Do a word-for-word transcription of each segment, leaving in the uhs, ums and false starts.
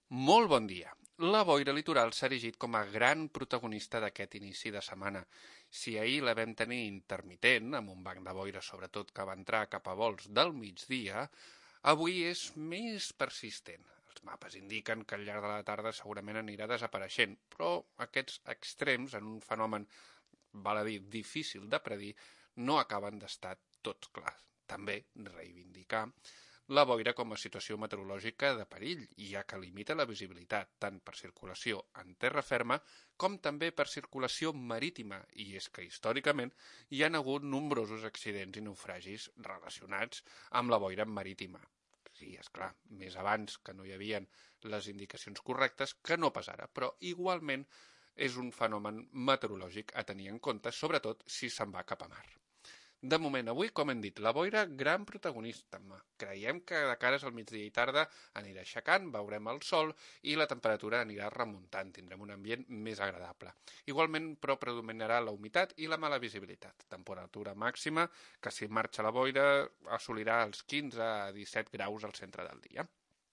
Molt bon dia. La boira litoral s'ha erigit com a gran protagonista d'aquest inici de setmana. Si ahir la vam tenir intermitent, amb un banc de boira sobretot que va entrar cap a volts del migdia, avui és més persistent. Els mapes indiquen que al llarg de la tarda segurament anirà desapareixent, però aquests extrems, en un fenomen, val a dir, difícil de predir, no acaben d'estar tots clars. També reivindicar la boira com a situació meteorològica de perill, ja que limita la visibilitat, tant per circulació en terra ferma com també per circulació marítima, i és que històricament hi han hagut nombrosos accidents i naufragis relacionats amb la boira marítima. Sí, és clar, més abans que no hi havia les indicacions correctes que no pas ara, però igualment és un fenomen meteorològic a tenir en compte, sobretot si se'n va cap a mar. De moment, avui, com hem dit, la boira, gran protagonista. Creiem que de cares al migdia i tarda anirà aixecant, veurem el sol i la temperatura anirà remuntant. Tindrem un ambient més agradable. Igualment, però, predominarà la humitat i la mala visibilitat. Temperatura màxima, que si marxa la boira, assolirà els quinze a disset graus al centre del dia.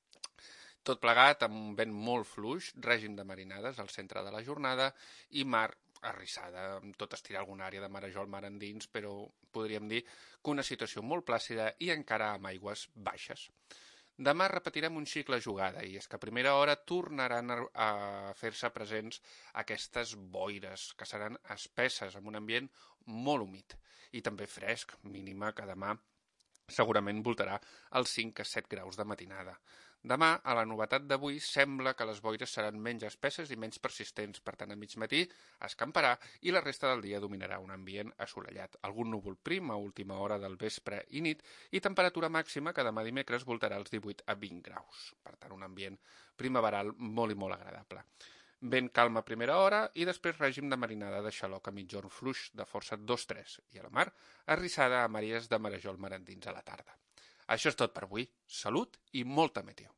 Tot plegat amb un vent molt fluix, règim de marinades al centre de la jornada i mar arrissada, tot estirar alguna àrea de marejol mar endins, però podríem dir que una situació molt plàcida i encara amb aigües baixes. Demà repetirem un cicle jugada, i és que a primera hora tornaran a fer-se presents aquestes boires, que seran espesses, amb un ambient molt humit, i també fresc, mínima que demà segurament voltarà els cinc a set graus de matinada. Demà, a la novetat d'avui, sembla que les boires seran menys espesses i menys persistents, per tant, a mig matí escamparà i la resta del dia dominarà un ambient assolellat. Algun núvol prim a última hora del vespre i nit i temperatura màxima que demà dimecres voltarà els divuit a vint graus. Per tant, un ambient primaveral molt i molt agradable. Vent calma a primera hora i després règim de marinada de xaloc a mitjorn fluix de força dos tres i a la mar arrissada a maries de marejol mar endins a la tarda. Això és tot per avui. Salut i molta meteo.